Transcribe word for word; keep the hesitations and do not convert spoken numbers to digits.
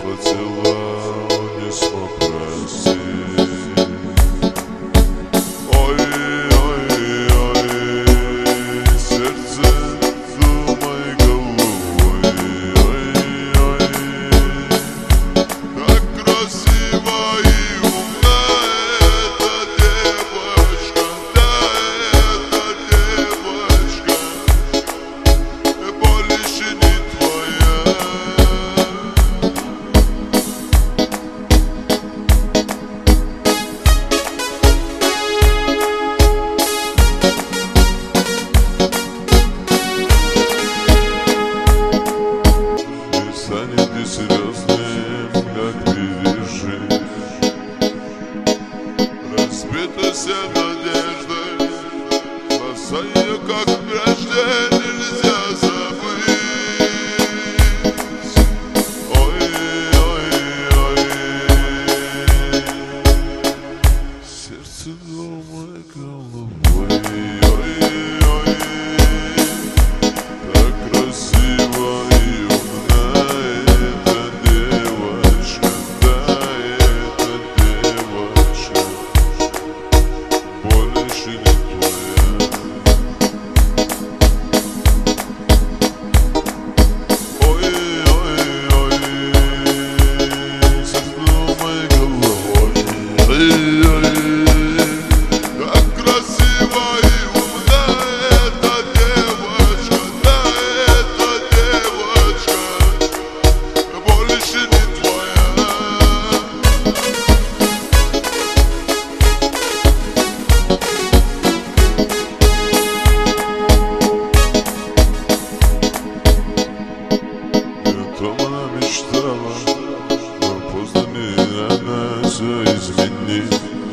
поцеловал, не смог простить. Ой, ой, ой, сердце, думай головой. Ой, ой, как красиво и умна эта девочка, да, эта девочка, больше не твоя. Станет несерьезным, как пережить. Разбита вся надежда, спасай ее, как прежде, нельзя забыть. Ой, ой, ой, сердце, думай головой. Ой, ой, так красиво и умна эта девочка, да, эта девочка, больше не твоя. Ой, ой, ой, сердце, думай головой. Ой, ой, как красиво и умна эта девочка, да, эта девочка, больше не твоя. Я томно мечтала, но поздно, наверное, все изменить.